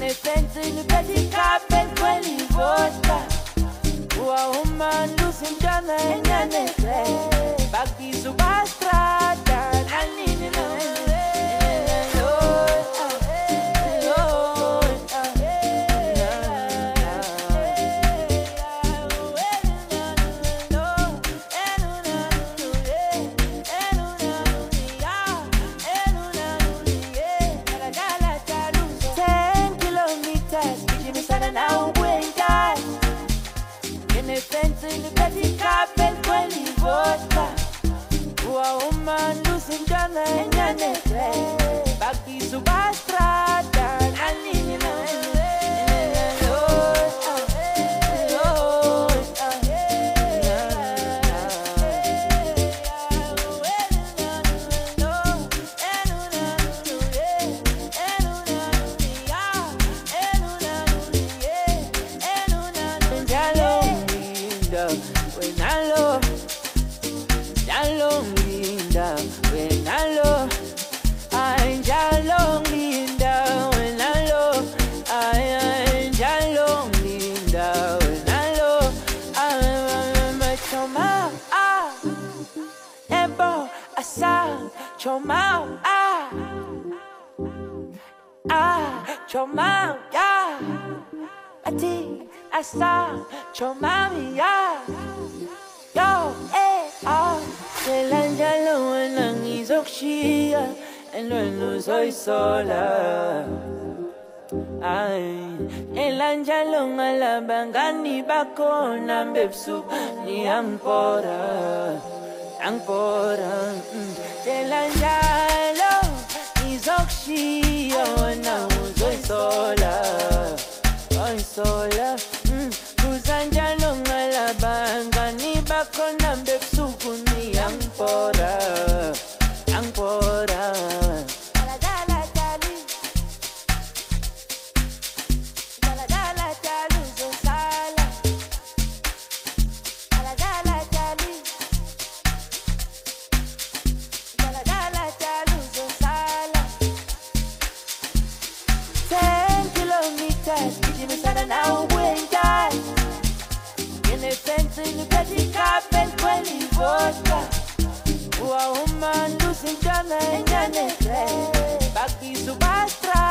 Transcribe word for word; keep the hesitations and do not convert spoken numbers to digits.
fence in the petty carpet, quelli vodka. Ua woman losing Jana and Yanete. Baki Subastra, Nanini, now when die in a fence in the petty carpet, quelli vodka. Ua woman losing Jana and Yanete. Baki Subastra, Nanini, when I love, Jalong Linda, when I love, I'm Jalong Linda, when I love, I'm Jalong Linda, when I love, I'm a choma, ah, Ebo, Asa, choma, ah, ah, choma, yeah, Ati, Asa, choma, yeah. Yo, eh, ah, Selanjalo nang izokshia, and when soy sola. Ay, Elanjalo alabangani bako nambepsu ni ampora, ampora. Selanjalo izokshia, nang soy sola, soy sola. Kuzanjalo alabangani bako nambepsu ni ampora, ampora. Ten kilometers, Jimmy Sana now when die. In a fence in the petty carpet, quelli vodka. Ua woman losing Jana and Yanete. Baki Subastra.